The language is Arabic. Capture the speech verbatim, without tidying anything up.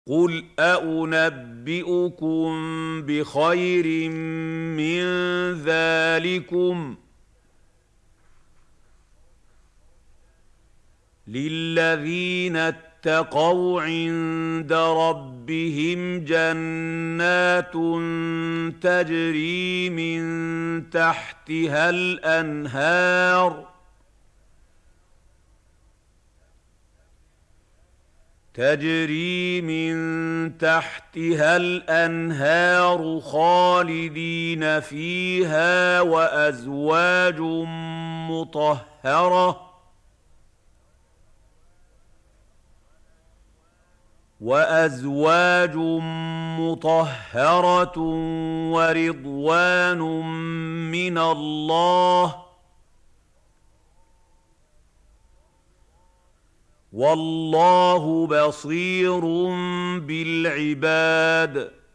قُلْ أَؤُنَبِّئُكُم بِخَيْرٍ مِّن ذَٰلِكُمْ ۚ لِلَّذِينَ اتَّقَوْا عِندَ رَبِّهِمْ جَنَّاتٌ تَجْرِي مِن تَحْتِهَا الْأَنْهَارُ تَجْرِي مِن تَحْتِهَا الْأَنْهَارُ خَالِدِينَ فِيهَا وَأَزْوَاجٌ مُّطَهَّرَةٌ وَأَزْوَاجٌ مُّطَهَّرَةٌ وَرِضْوَانٌ مِّنَ اللَّهِ ۗ وَاللَّهُ بَصِيرٌ بِالْعِبَادِ